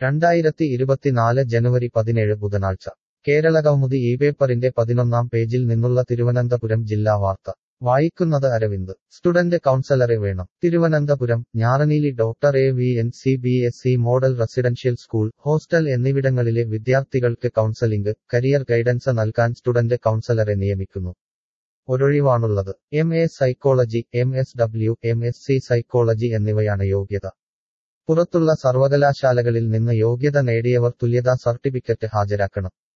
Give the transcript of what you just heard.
2024 ജനുവരി 17 ബുധനാഴ്ച കേരളകൗമുദി ഈ പേപ്പറിന്റെ 11-ാം പേജിൽ നിന്നുള്ള തിരുവനന്തപുരം ജില്ലാ വാർത്ത വായിക്കുന്നത് അരവിന്ദ് സ്റ്റുഡന്റ് കൗൺസലറെ വേണം Thiruvananthapuram Njaraneeli doctor AVN CBSE model residential school hostel എന്നിവിടങ്ങളിലെ വിദ്യാർത്ഥികൾക്ക് കൗൺസലിംഗ് കരിയർ ഗൈഡൻസ് നൽകാൻ സ്റ്റുഡന്റ് കൗൺസലറെ നിയമിക്കുന്നു ഒരൊഴിവാണുള്ളത് MA psychology MSW MSc psychology എന്നിവയാണ് യോഗ്യത പുറത്തുള്ള സർവകലാശാലകളിൽ നിന്ന് യോഗ്യത നേടിയവർ തുല്യതാ സർട്ടിഫിക്കറ്റ് ഹാജരാക്കണം